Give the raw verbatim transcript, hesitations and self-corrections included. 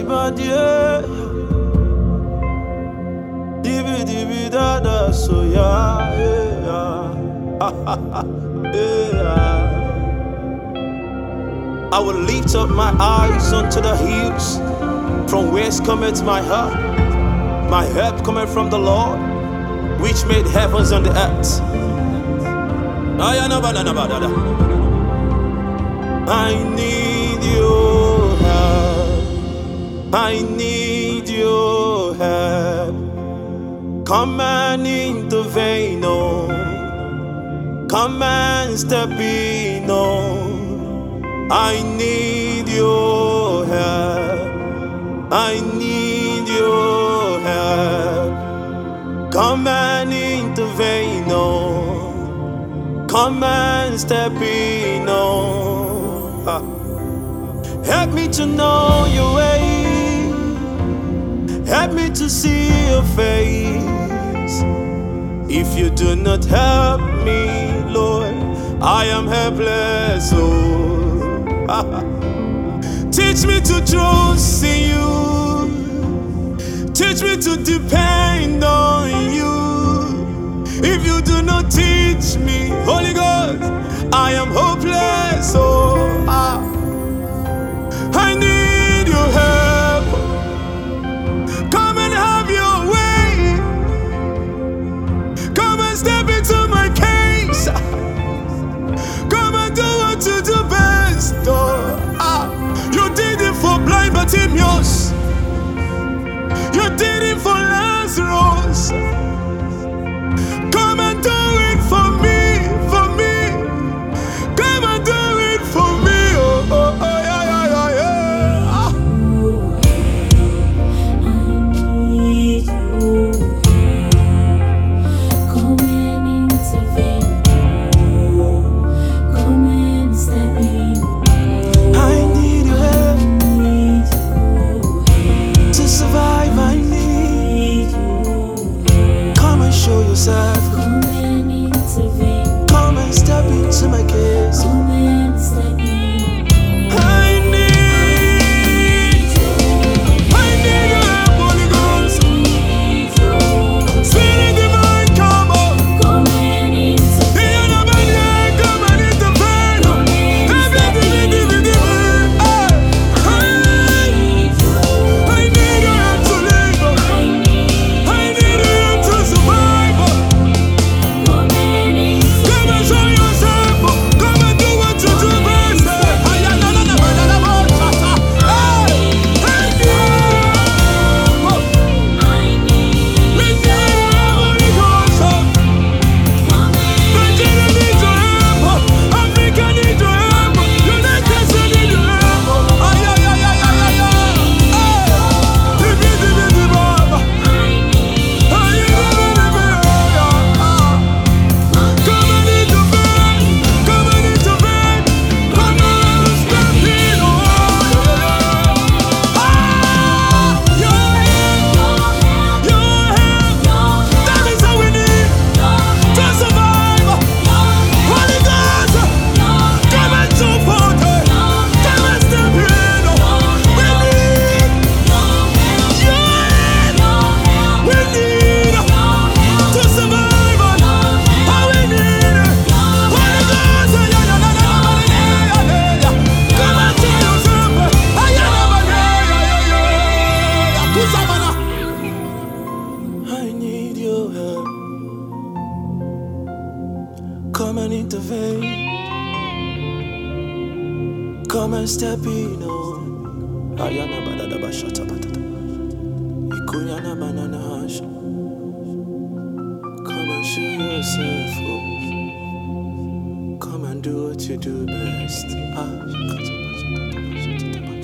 badie. Dibi dibi da da so ya yeah. Yeah. I will lift up my eyes unto the hills, from whence cometh my help. My help cometh from the Lord, which made heavens and the earth. I need your help. I need your help. Come and intervene, oh. Come and step in, oh. I need your help. I need your help. Come and intervene, oh. Come and step in, oh. Ah. Help me to know your way. Help me to see your face. If you do not help me, Lord, I am helpless, oh. Teach me to trust in you. Teach me to depend on you. If you do not teach me, Holy Ghost, I am hopeless, oh. Ah. I need your help. Come and have your way. Come and step into my case. Come and do what you do best, oh. Ah. You did it for blind Bartimaeus. You did it for Lazarus. Come and do it for me, for me. Come and do it for me, oh, oh, oh yeah, yeah, yeah, yeah. Ah. I need you. Come and intervene. Come and step in. I need your help to survive. I need. Come and show yourself. Come and intervene. Come and step into my case. Come and step in. I need, I need your help, Holy Ghost. Spirit divine, come on. Come and intervene. Come and intervene. Come and step in. I need your help to live. I need. I need your help to survive. Come and intervene. Come and show yourself. Come and do what you do best. I need your help. Come and intervene. Come and step in, oh. Ayana badada bashata batata. Ikuyana banana hash. Come and show yourself, oh. Come and do what you do best. Ah,